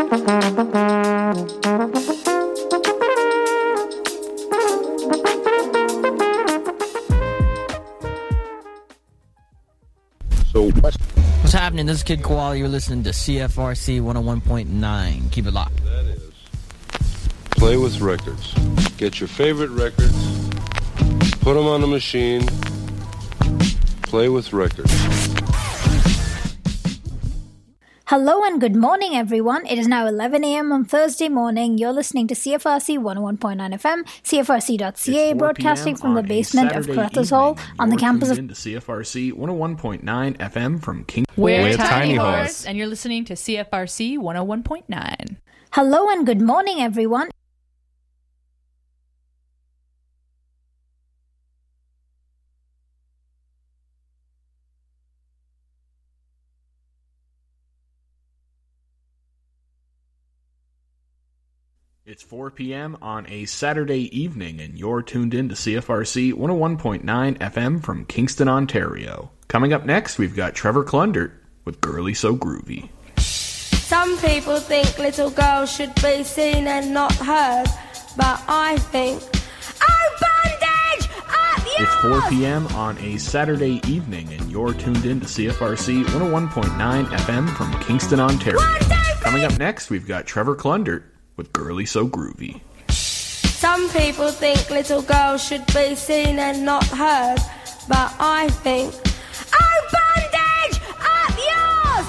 What's happening? This is Kid Koala. You're listening to CFRC 101.9. Keep it locked. That is play with records. Get your favorite records, put them on the machine, play with records. Hello and good morning, everyone. It is now 11 a.m. on Thursday morning. You're listening to CFRC 101.9 FM, CFRC.ca, broadcasting from the basement of Carruthers Hall on the campus of... into CFRC 101.9 FM from King... We're Tiny Horse, and you're listening to CFRC 101.9. Hello and good morning, everyone. It's 4 p.m. on a Saturday evening, and you're tuned in to CFRC 101.9 FM from Kingston, Ontario. Coming up next, we've got Trevor Klundert with Girly So Groovy. Some people think little girls should be seen and not heard, but I think, oh, bondage! Up yours! It's 4 p.m. on a Saturday evening, and you're tuned in to CFRC 101.9 FM from Kingston, Ontario. Coming up next, we've got Trevor Klundert with Girly So Groovy. Some people think little girls should be seen and not heard, but I think, oh, bondage! Up yours!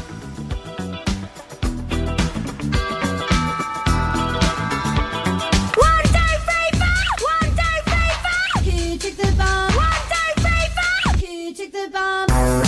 One, two, three, four! One, two, three, four! Can you take the bomb? One, two, three, four! Can you take the bomb?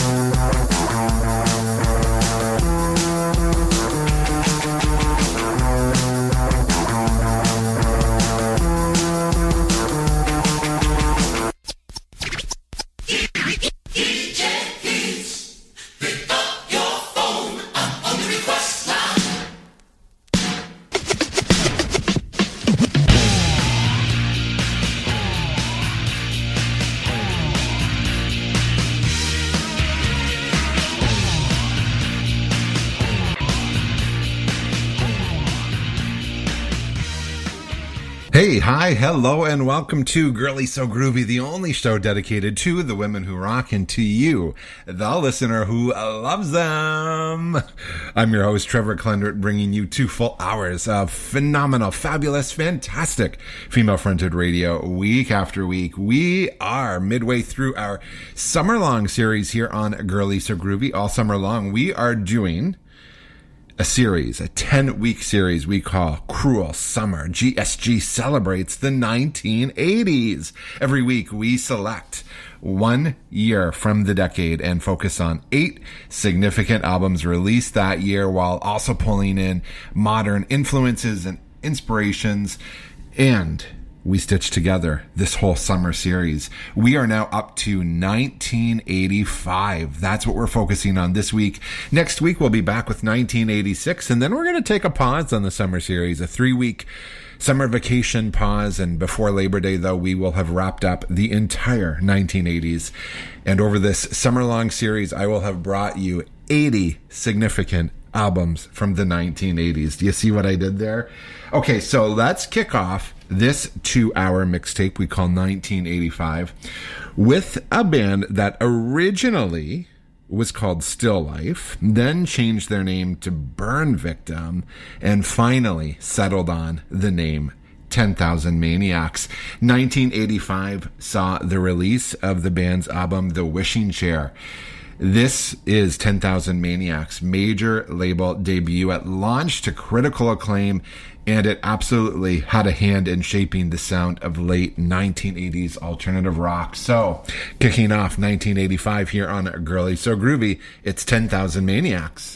Hey, hi, hello, and welcome to Girly So Groovy, the only show dedicated to the women who rock and to you, the listener who loves them. I'm your host, Trevor Klundert, bringing you 2 full hours of phenomenal, fabulous, fantastic female-fronted radio week after week. We are midway through our summer-long series here on Girly So Groovy. All summer long, we are doing a series, a 10-week series we call Cruel Summer. GSG celebrates the 1980s. Every week we select 1 year from the decade and focus on 8 significant albums released that year while also pulling in modern influences and inspirations, and we stitched together this whole summer series. We are now up to 1985. That's what we're focusing on this week. Next week, we'll be back with 1986, and then we're going to take a pause on the summer series, a 3-week summer vacation pause. And before Labor Day, though, we will have wrapped up the entire 1980s. And over this summer-long series, I will have brought you 80 significant albums from the 1980s. Do you see what I did there? Okay, so let's kick off this 2-hour mixtape we call 1985 with a band that originally was called Still Life, then changed their name to Burn Victim, and finally settled on the name 10,000 Maniacs. 1985 saw the release of the band's album The Wishing Chair. This is 10,000 Maniacs' major label debut. It launched to critical acclaim, and it absolutely had a hand in shaping the sound of late 1980s alternative rock. So, kicking off 1985 here on Girly So Groovy, it's 10,000 Maniacs.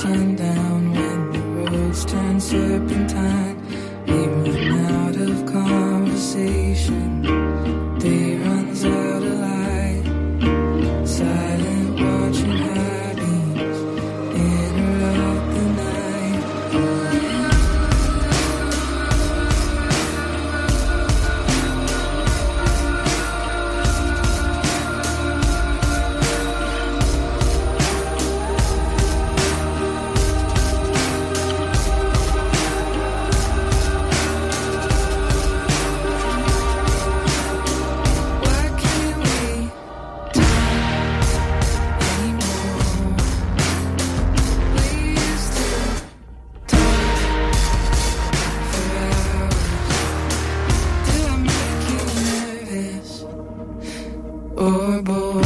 crashing down when the roads turn serpentine. We run out of conversation. Day runs out of light. Silent watching high beams interrupt the night. Or bored.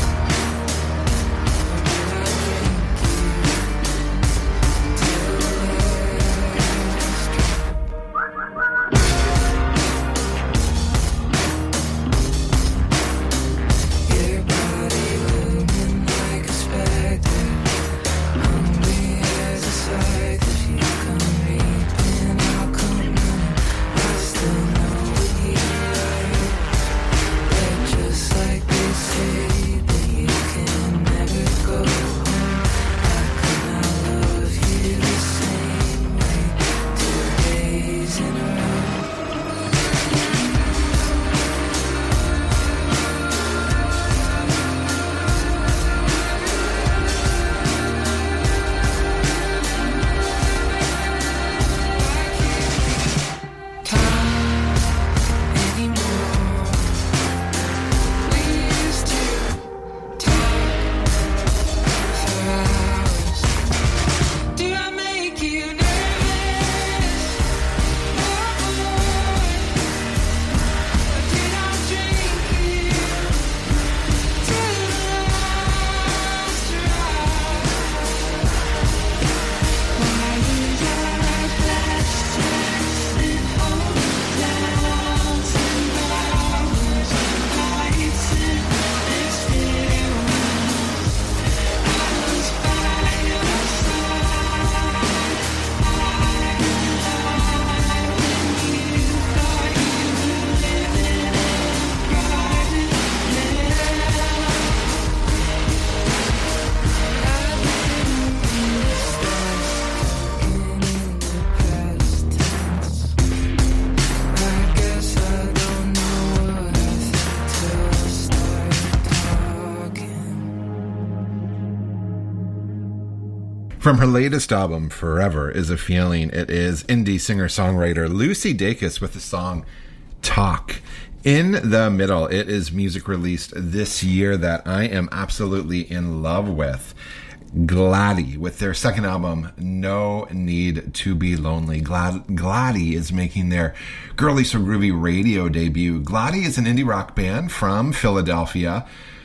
Your body looming like a specter, hungry as a sight. If you come reaping, I'll come running. I still know you're right. But just like they say that you can never go home, how can I love you the same way 2 days in a row? From her latest album, Forever Is a Feeling, it is indie singer-songwriter Lucy Dacus with the song Talk. In the middle, it is music released this year that I am absolutely in love with. Gladdy with their second album, No Need to Be Lonely. Gladdy is making their Girly So Groovy radio debut. Gladdy is an indie rock band from Philadelphia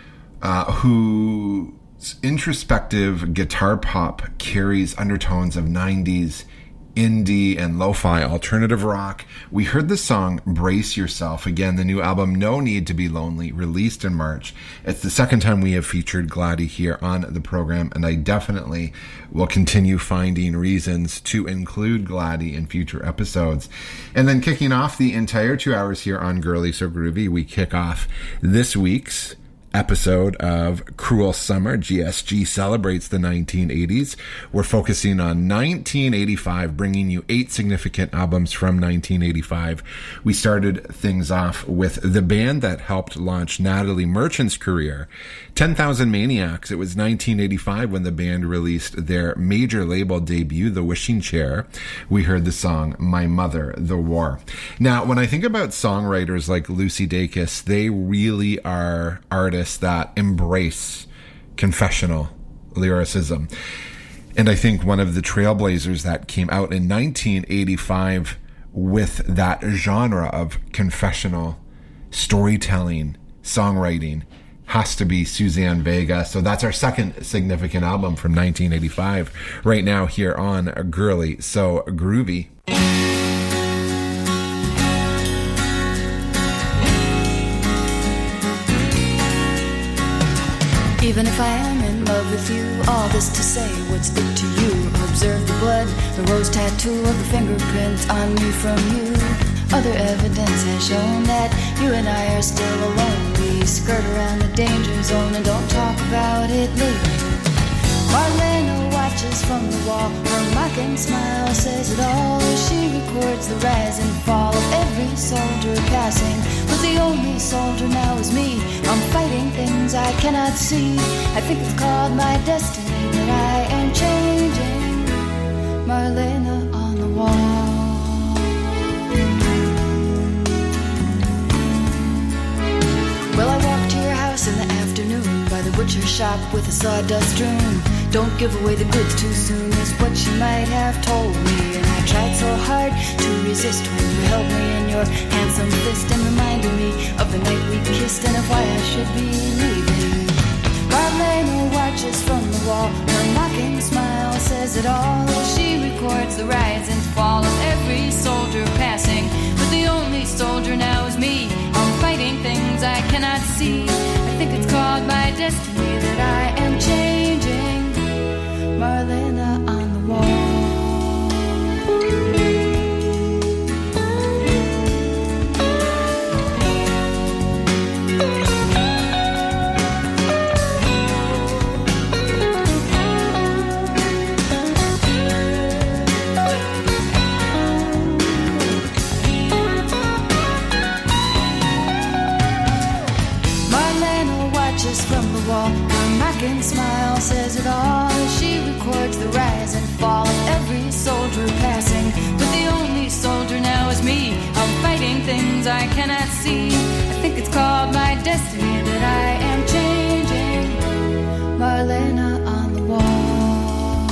whose introspective guitar pop carries undertones of 90s indie and lo-fi alternative rock. We heard the song Brace Yourself. Again, the new album No Need to Be Lonely, released in March. It's the second time we have featured Gladdy here on the program, and I definitely will continue finding reasons to include Gladdy in future episodes. And then kicking off the entire 2 hours here on Girly So Groovy, we kick off this week's episode of Cruel Summer. GSG celebrates the 1980s. We're focusing on 1985, bringing you 8 significant albums from 1985. We started things off with the band that helped launch Natalie Merchant's career, 10,000 Maniacs. It was 1985 when the band released their major label debut, The Wishing Chair. We heard the song My Mother, The War. Now, when I think about songwriters like Lucy Dacus, they really are artists that embrace confessional lyricism. And I think one of the trailblazers that came out in 1985 with that genre of confessional storytelling, songwriting, has to be Suzanne Vega. So that's our second significant album from 1985 right now here on Girly So Groovy. Even if I am in love with you, all this to say, what's it to you? observe the blood, the rose tattoo of the fingerprints on me from you. Other evidence has shown that you and I are still alone. We skirt around the danger zone and don't talk about it later. Marlena watches from the wall, her mocking smile says it all. She records the rise and fall of every soldier passing, but the only soldier now is me. I'm fighting things I cannot see. I think it's called my destiny that I am changing. Marlena on the wall. Well, I walked to your house in the afternoon by the butcher shop with a sawdust strewn. Don't give away the goods too soon is what she might have told me. And I tried so hard to resist when you held me in your handsome fist and reminded me of the night we kissed and of why I should be leaving. Marlena watches from the wall, her mocking smile says it all. She records the rise and fall of every soldier passing, but the only soldier now is me. I'm fighting things I cannot see. I think it's called my destiny that I am changing. Marlena on the wall. From the wall, her mocking smile says it all. She records the rise and fall of every soldier passing, but the only soldier now is me. I'm fighting things I cannot see. I think it's called my destiny that I am changing. Marlena on the wall.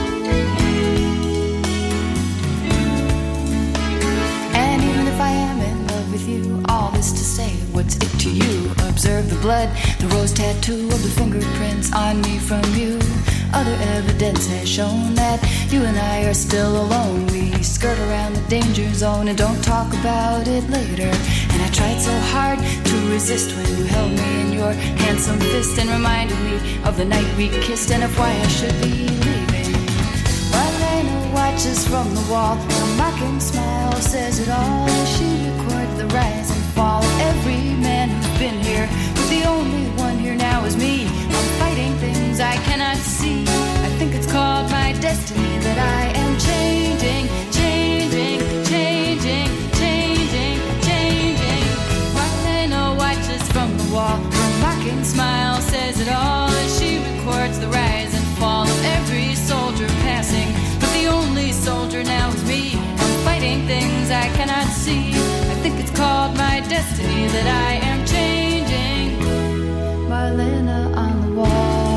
And even if I am in love with you, all this to say, what's it to you? Observe the blood, the rose tattoo of the fingerprints on me from you. Other evidence has shown that you and I are still alone. We skirt around the danger zone and don't talk about it later. And I tried so hard to resist when you held me in your handsome fist and reminded me of the night we kissed and of why I should be leaving. Marlena watches from the wall, her mocking smile says it all. She records the rise and fall of every man who's been here, but the only one here now is me. I'm fighting things I cannot see. I think it's called my destiny that I am changing, changing, changing, changing, changing. Marlena watches from the wall, her mocking smile says it all. As she records the rise and fall of every soldier passing, but the only soldier now is me. I'm fighting things I cannot see. I think it's called my destiny that I am changing. Marlena on the wall.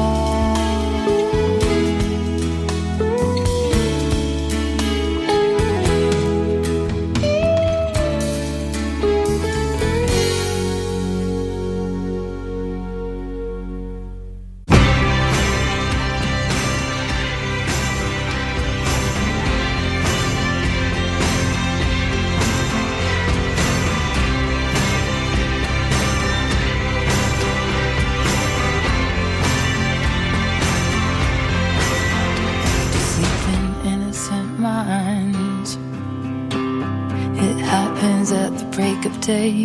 Break of day,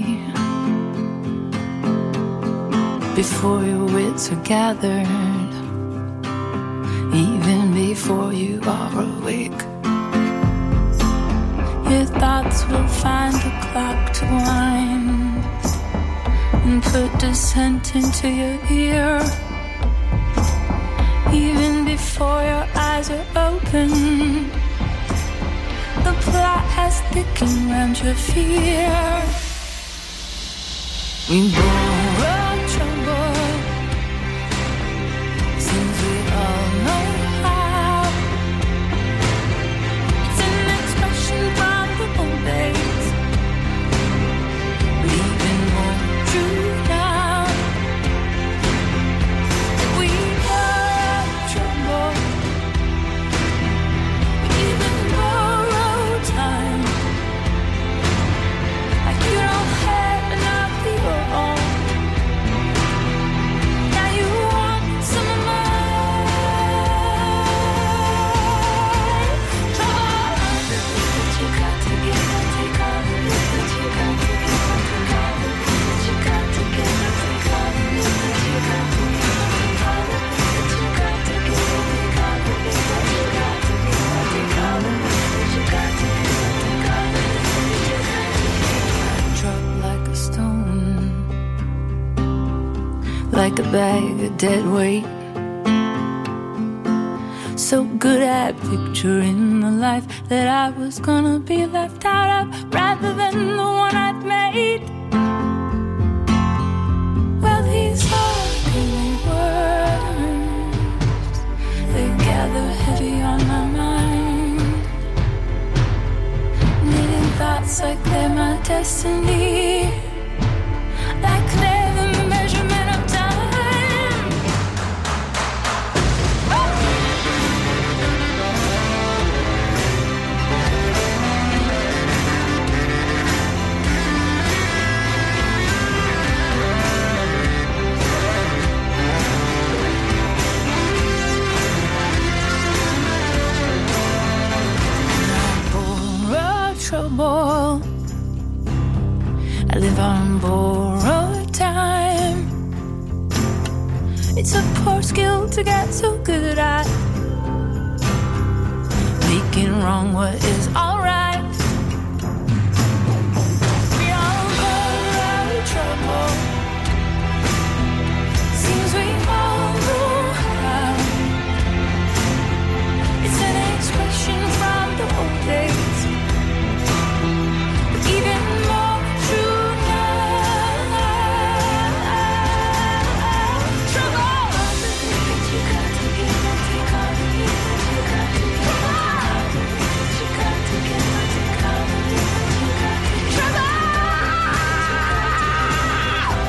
before your wits are gathered, even before you are awake, your thoughts will find a clock to wind and put dissent into your ear, even before your eyes are open. The plot has thickened round your fear. We borrow trouble, since we all know how. It's an expression from the old days, but even more true now. We borrow trouble, we even borrow time. Like you don't have enough of your own. bag of dead weight. So good at picturing the life that I was gonna be left out of rather than the one I'd made. Well, these ugly words, they gather heavy on my mind, knitting thoughts like they're my destiny, like they're the measurement of time. Trouble, I live on borrowed time. It's a poor skill to get so good at making wrong what is alright. We all borrow trouble. Seems we all know how. It's an expression from the old days. Even more true now. Trouble. You got to get what you got to get. You got to get what you got to get. What you got to get. What you got to get. Trouble.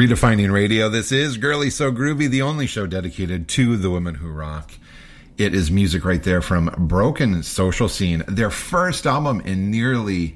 Redefining Radio. This is Girly So Groovy, the only show dedicated to the women who rock. It is music right there from Broken Social Scene, their first album in nearly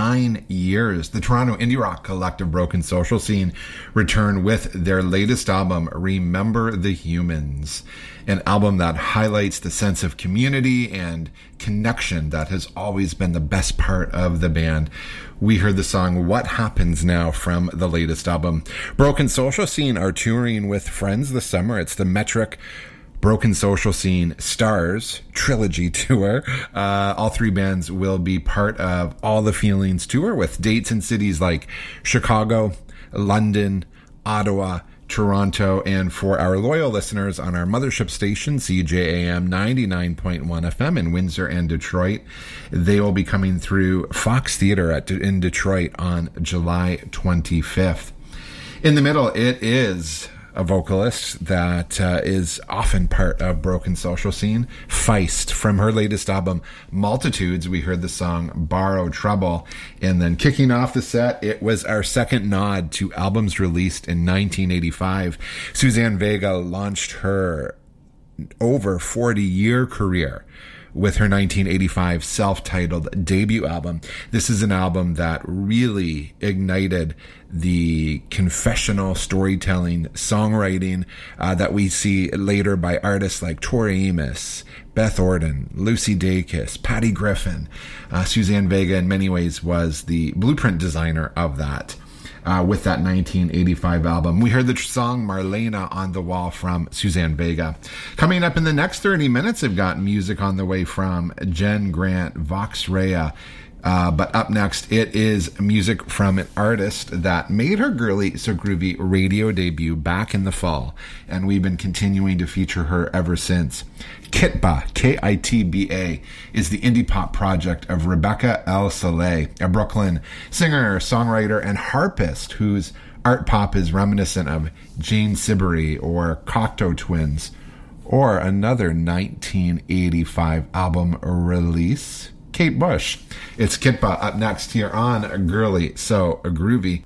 9 years. The Toronto indie rock collective Broken Social Scene returned with their latest album, Remember the Humans, an album that highlights the sense of community and connection that has always been the best part of the band. We heard the song What Happens Now from the latest album. Broken Social Scene are touring with friends this summer. It's the Metric Broken Social Scene Stars Trilogy Tour. All three bands will be part of All the Feelings Tour with dates in cities like Chicago, London, Ottawa, Toronto, and for our loyal listeners on our mothership station, CJAM 99.1 FM in Windsor and Detroit, they will be coming through Fox Theater in Detroit on July 25th. In the middle, it is a vocalist that is often part of Broken Social Scene, Feist. From her latest album, Multitudes, we heard the song Borrow Trouble. And then kicking off the set, it was our second nod to albums released in 1985. Suzanne Vega launched her over 40-year career with her 1985 self-titled debut album. This is an album that really ignited the confessional storytelling, songwriting that we see later by artists like Tori Amos, Beth Orton, Lucy Dacus, Patty Griffin. Suzanne Vega in many ways was the blueprint designer of that. With that 1985 album. We heard the song Marlena on the Wall from Suzanne Vega. Coming up in the next 30 minutes, I've got music on the way from Jen Grant, Vox Rea. But up next, it is music from an artist that made her Girly So Groovy radio debut back in the fall, and we've been continuing to feature her ever since. Kitba, K-I-T-B-A, is the indie pop project of Rebecca El Saleh, a Brooklyn singer, songwriter, and harpist whose art pop is reminiscent of Jane Siberry or Cocteau Twins, or another 1985 album release, Kate Bush. It's Kitba up next here on Girly So Groovy.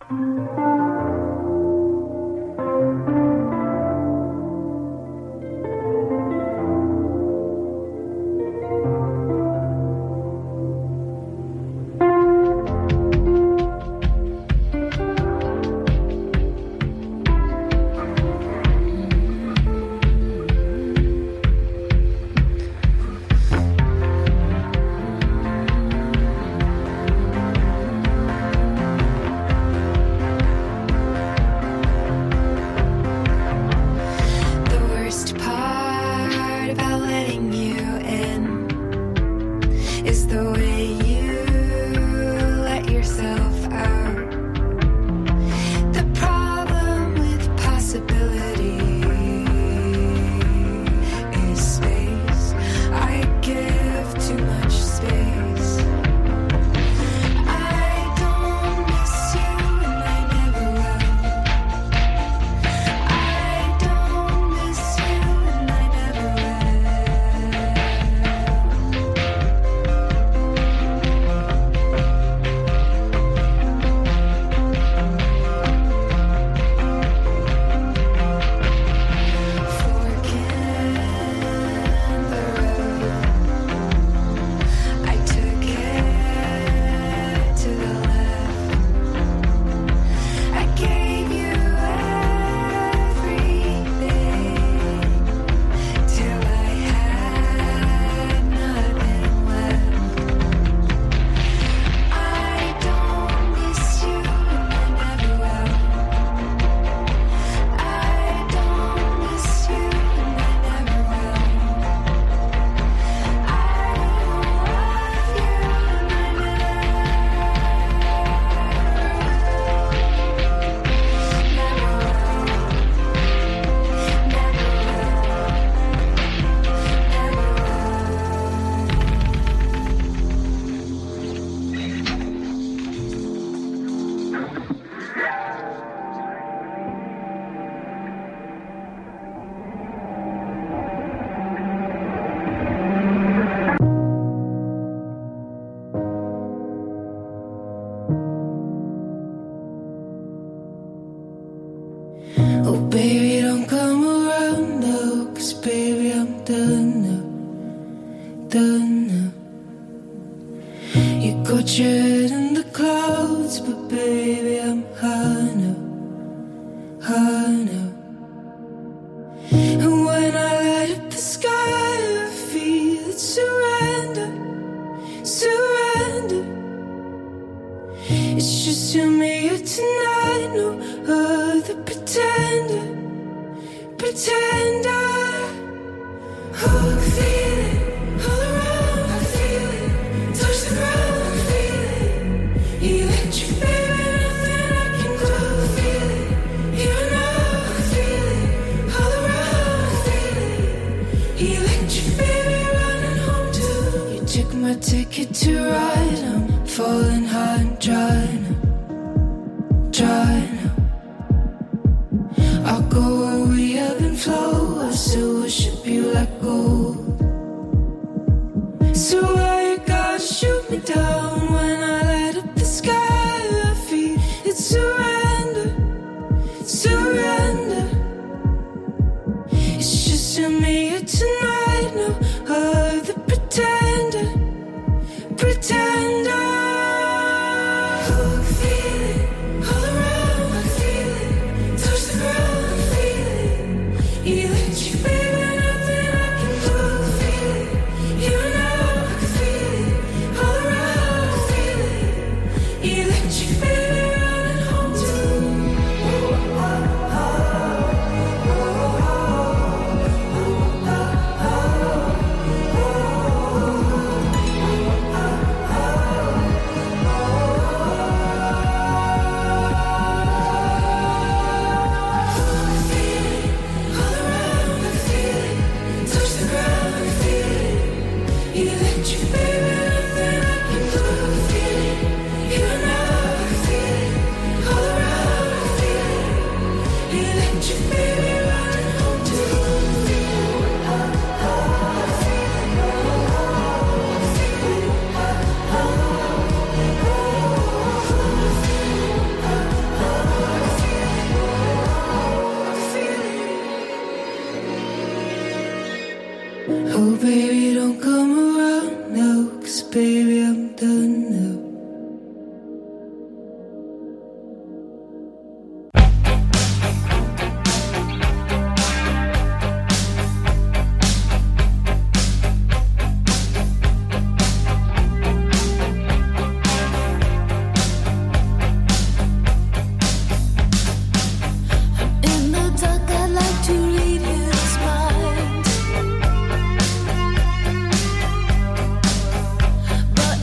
sky, I feel it. Surrender, surrender. It's just you and me here tonight. No other pretender, pretender. Oh, I feel it all around. I feel it. Touch the ground. I feel it. Electric, baby, nothing I can do. I feel it. Here and now. I feel it all around. I feel it. Electric, baby, running home too. You took my ticket to ride. I'm falling hard and dry now, dry now. I'll go where we ebb and flow. I still worship you like gold. So why you gotta shoot me down when I light up the sky? I feel it's surrender, surrender. It's just you and me here tonight. No other pretender, pretender. Oh, I feel it all around. I feel it. Touch the ground. I feel it. Electric, baby, nothing I can do. I feel it. Here and now. I feel it all around. I feel it. Electric, baby, running home too. Oh baby, don't come around now, 'cause baby I'm done now. In the dark, I'd like to read his mind, but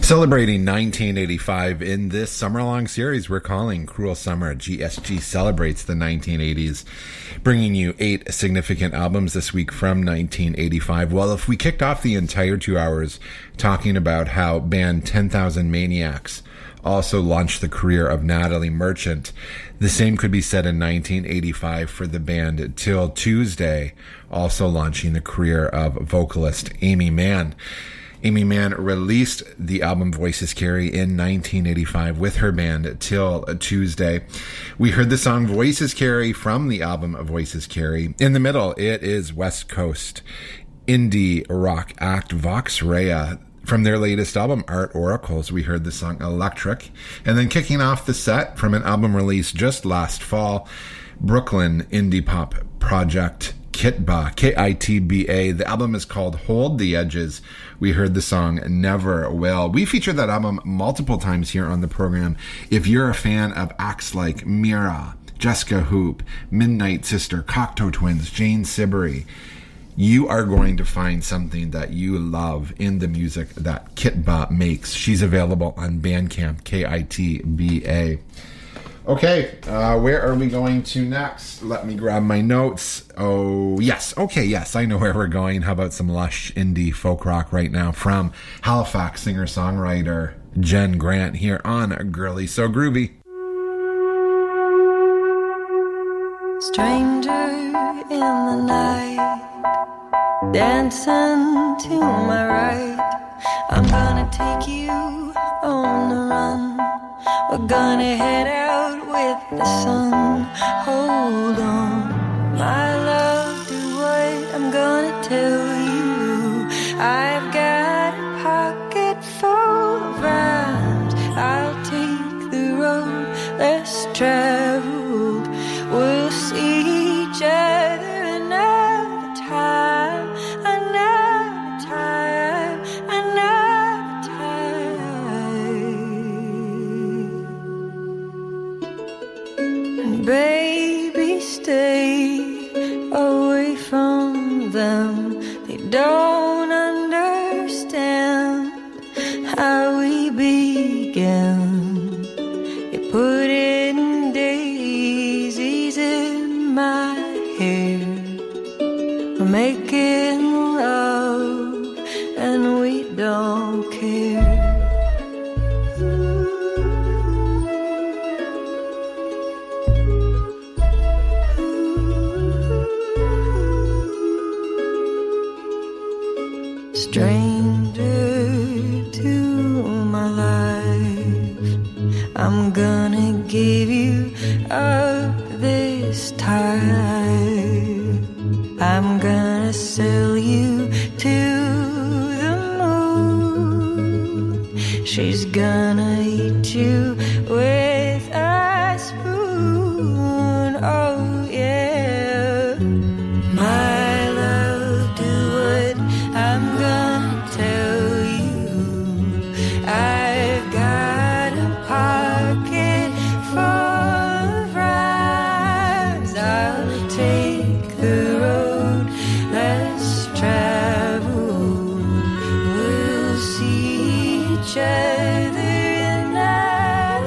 Celebrating 1985 in this summer-long series we're calling Cruel Summer. GSG celebrates the 1980s, bringing you 8 significant albums this week from 1985. Well, if we kicked off the entire 2 hours talking about how band 10,000 Maniacs also launched the career of Natalie Merchant, the same could be said in 1985 for the band Till Tuesday, also launching the career of vocalist Amy Mann. Amy Mann released the album Voices Carry in 1985 with her band Till Tuesday. We heard the song Voices Carry from the album Voices Carry. In the middle, it is West Coast indie rock act Vox Rea. From their latest album, Art Oracles, we heard the song Electric. And then kicking off the set from an album released just last fall, Brooklyn indie pop project Kitba, K-I-T-B-A. The album is called Hold the Edges. We heard the song Never Will. We featured that album multiple times here on the program. If you're a fan of acts like Mira, Jessica Hoop, Midnight Sister, Cocteau Twins, Jane Siberry, you are going to find something that you love in the music that Kitba makes. She's available on Bandcamp, K-I-T-B-A. Okay, where are we going to next? Let me grab my notes. Oh, yes. Okay, yes, I know where we're going. How about some lush indie folk rock right now from Halifax singer-songwriter Jen Grant here on Girly So Groovy. Stranger in the night, dancing to my right. I'm gonna take you on the run. We're gonna head out with the sun. Hold on, my love, do what I'm gonna tell you. I've got a pocket full of rhymes. I'll take the road less traveled. We'll see each other another time, another time, another time. Baby, stay away from them. They don't understand how we began. You put in daisies in my hair. We're making love and we don't care. Stranger to my life, I'm gonna give you up this time. I'm gonna sell you to the moon. She's gonna eat you with a spoon. Oh yeah, my love, do what I'm gonna tell you. I've got a pocket full of rhymes. I'll take the road less traveled. We'll see each other another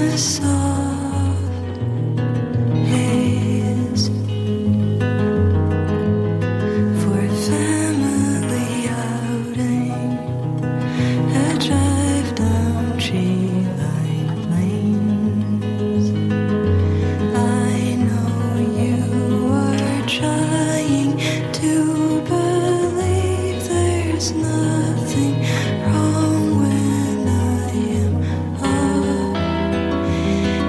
Nothing wrong when I am up.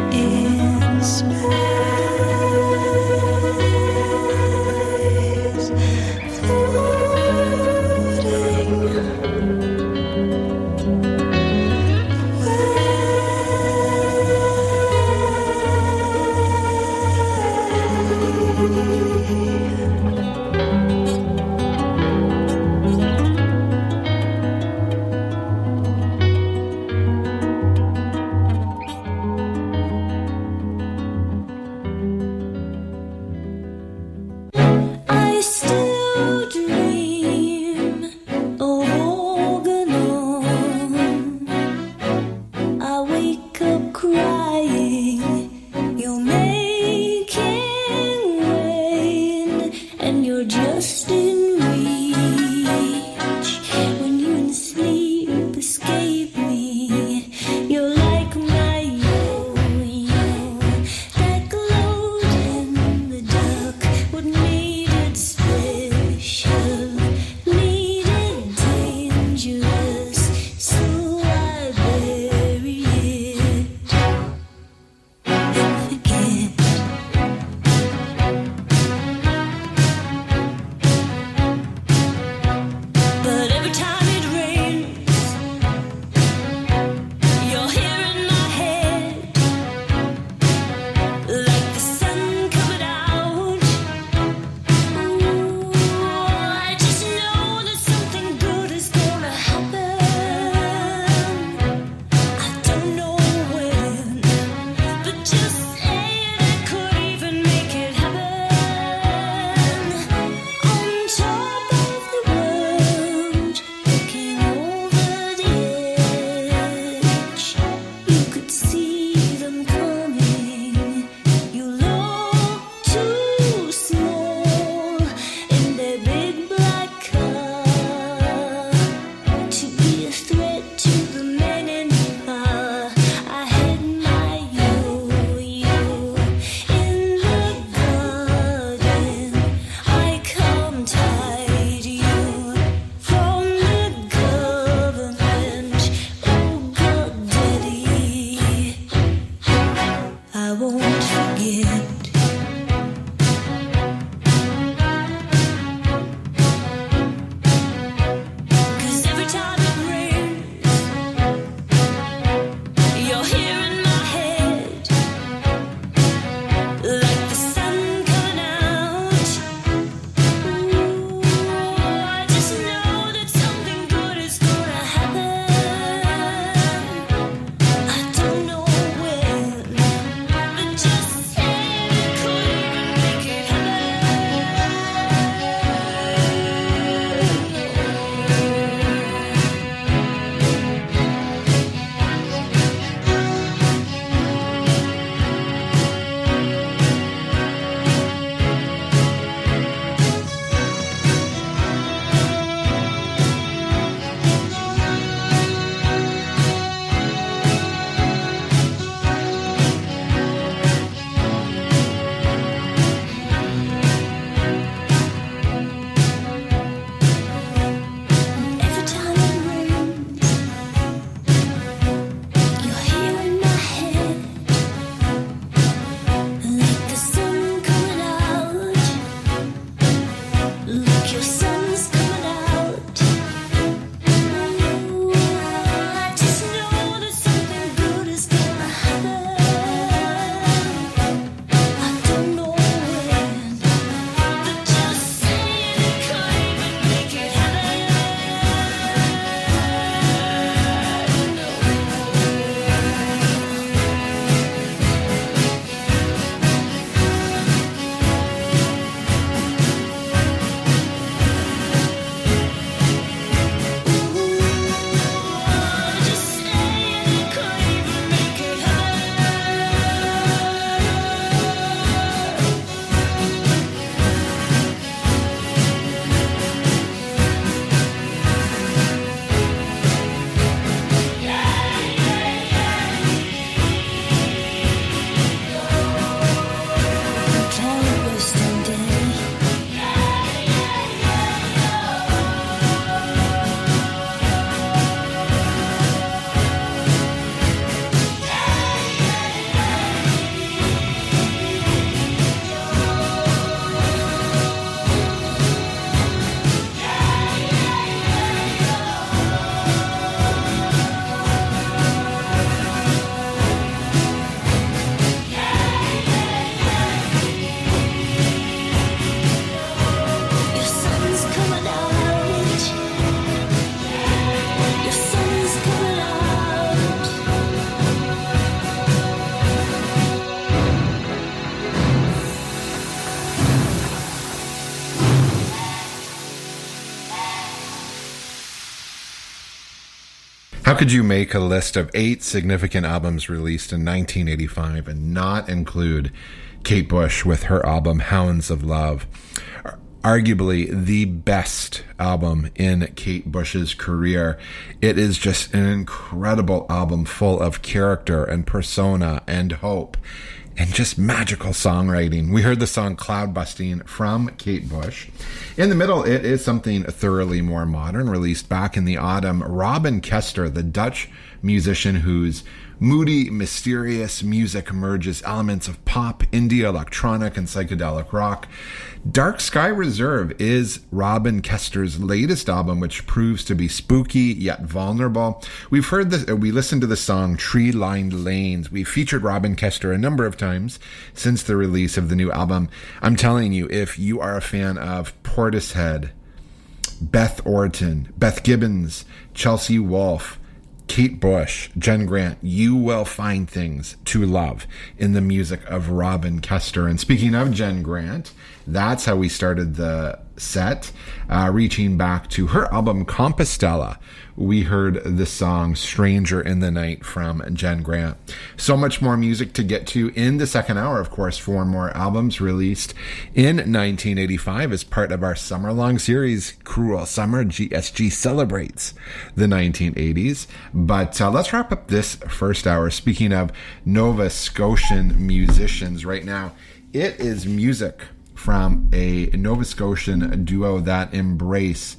could you make a list of 8 significant albums released in 1985 and not include Kate Bush with her album Hounds of Love? Arguably the best album in Kate Bush's career. It is just an incredible album full of character and persona and hope and just magical songwriting. We heard the song Cloud Busting from Kate Bush. In the middle, it is something thoroughly more modern, released back in the autumn. Robin Kester, the Dutch musician whose moody, mysterious music merges elements of pop, indie, electronic, and psychedelic rock. Dark Sky Reserve is Robin Kester's latest album, which proves to be spooky yet vulnerable. We've heard this, we listened to the song Tree Lined Lanes. We've featured Robin Kester a number of times since the release of the new album. I'm telling you, if you are a fan of Portishead, Beth Orton, Beth Gibbons, Chelsea Wolfe, Kate Bush, Jen Grant, you will find things to love in the music of Robin Kester. And speaking of Jen Grant, that's how we started the set, reaching back to her album Compostela. We heard the song Stranger in the Night from Jen Grant. So much more music to get to in the second hour, of course. 4 more albums released in 1985 as part of our summer-long series, Cruel Summer. GSG celebrates the 1980s. But let's wrap up this first hour. Speaking of Nova Scotian musicians right now, it is music from a Nova Scotian duo that embrace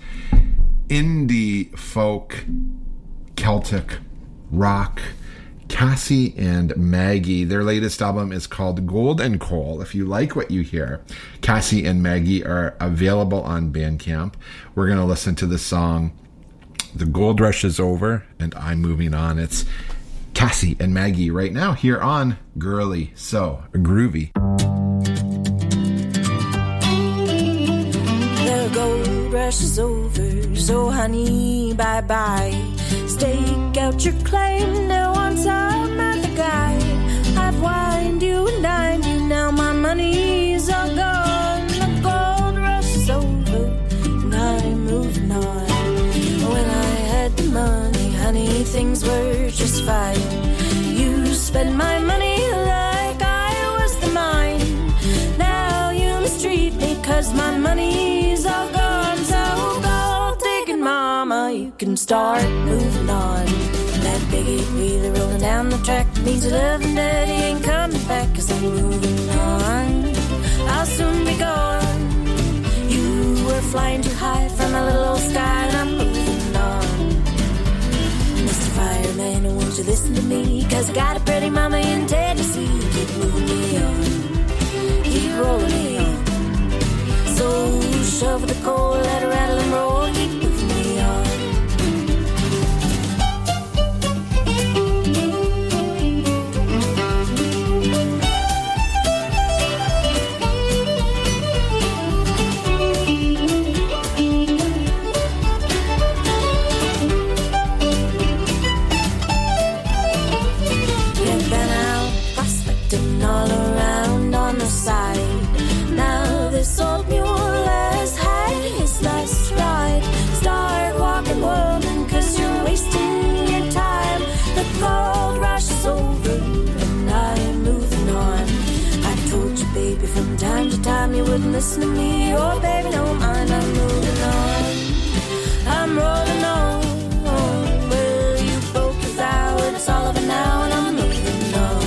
indie folk, Celtic rock, Cassie and Maggie. Their latest album is called Gold and Coal. If you like what you hear, Cassie and Maggie are available on Bandcamp. We're going to listen to the song The Gold Rush is Over and I'm Moving On. It's Cassie and Maggie right now here on Girly So Groovy. The gold rush is over, so honey, bye-bye. Stake out your claim, now on some other guy. I've wined you and dined you, now my money's all gone. The gold rush is over, and I'm moving on. When I had the money, honey, things were just fine. You spent my money like I was the mine. Now you mistreat me, cause my money's all gone. So gold digging mama, you can start moving on. That big 8-wheeler rolling down the track means your loving daddy ain't coming back, cause I'm moving on. I'll soon be gone. You were flying too high from a little old sky, and I'm moving on. Mr. Fireman, won't you listen to me, cause I got a pretty mama in Tennessee. Keep moving me on, keep rolling me on. So shovel the coal, let her rattle and roll, keep moving me on. You've been out prospecting all around on the side. Now this old mule has had his last ride. Start walking, woman, cause you're wasting your time. The gold rush is over and I'm moving on. I told you, baby, from time to time you wouldn't listen to me. Oh, baby, don't mind, I'm moving on. I'm rolling on. Well, you broke your vow and it's all over now, and I'm moving on.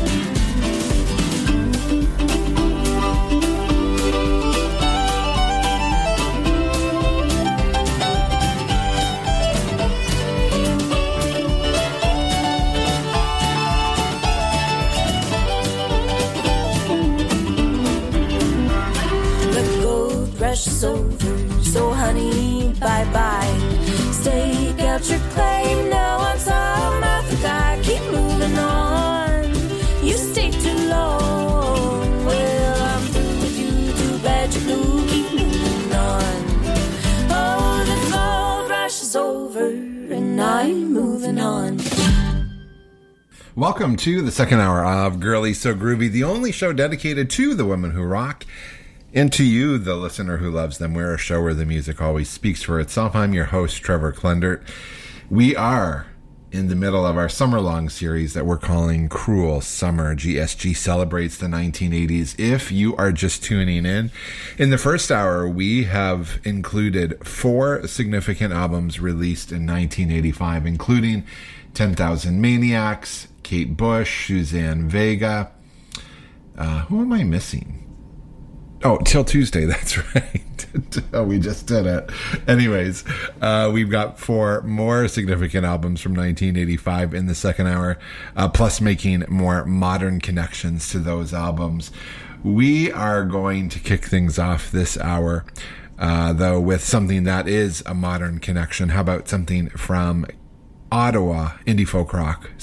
The gold rush is over, so honey, bye-bye. Stake out your claim, now on some other guy. Keep moving on, you stay too long. Well, I'm through with you, too bad you're blue. Keep moving on. Oh, the gold rush is over, and I'm moving on. Welcome to the second hour of Girly So Groovy, the only show dedicated to the women who rock and to you, the listener who loves them. We're a show where the music always speaks for itself. I'm your host, Trevor Klendert. We are in the middle of our summer-long series that we're calling Cruel Summer. GSG celebrates the 1980s. If you are just tuning in the first hour, we have included 4 significant albums released in 1985, including 10,000 Maniacs, Kate Bush, Suzanne Vega. Who am I missing? Oh, Till Tuesday, that's right. We just did it. Anyways, we've got 4 more significant albums from 1985 in the second hour, plus making more modern connections to those albums. We are going to kick things off this hour, though, with something that is a modern connection. How about something from Ottawa, indie folk rock